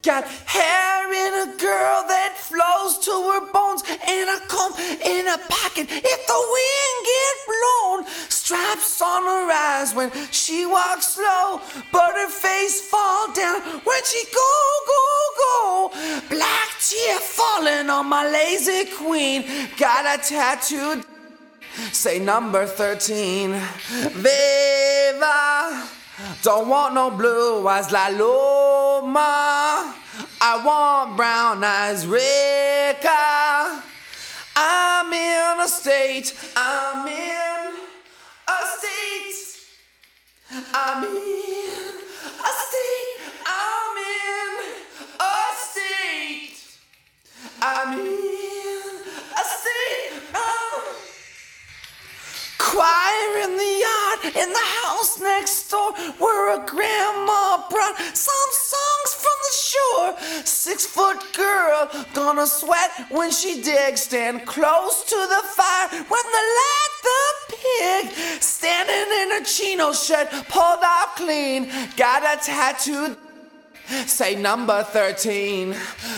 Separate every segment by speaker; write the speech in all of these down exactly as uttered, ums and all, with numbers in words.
Speaker 1: Got hair in a girl that flows to her bones, and a comb in her pocket if the wind get blown. Stripes on her eyes when she walks slow, but her face fall down when she go, go, go. Black tear falling on my lazy queen. Got a tattoo, say number thirteen. Viva, don't want no blue eyes La Loma. I want brown eyes Rika. I'm in a state, I'm in a state, I'm in a state, I'm in a state, I'm in a state, I'm choir in the yard, in the house next door, where a grandma brought some songs from the shore. Six foot girl, gonna sweat when she digs. Stand close to the fire when the light the pig. Standing in her chino shirt, pulled out clean. Got a tattoo, say number thirteen.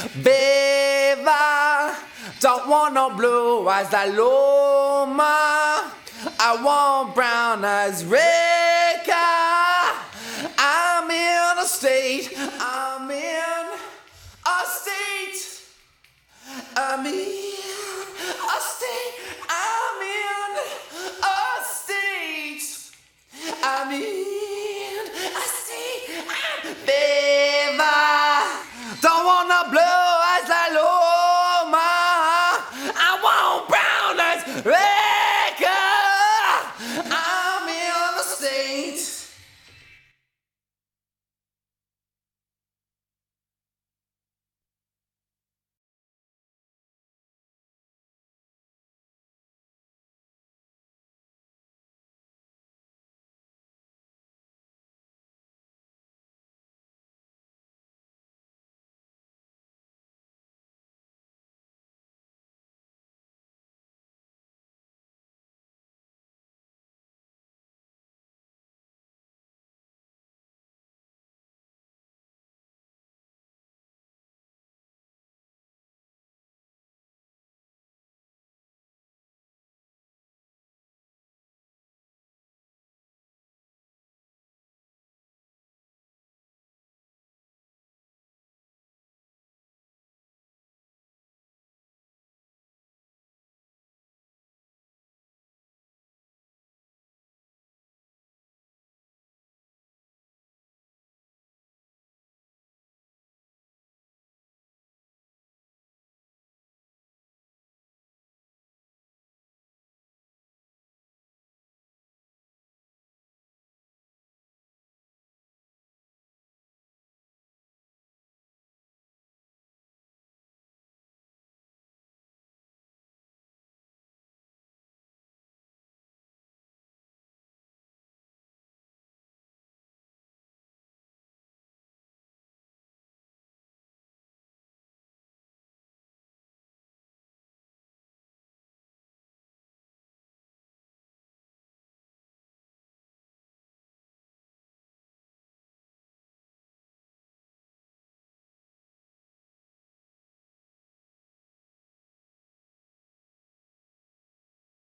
Speaker 1: Viva, don't want no blue eyes La Loma. I want brown eyes Rika. I'm in a state, I'm in a state, I'm in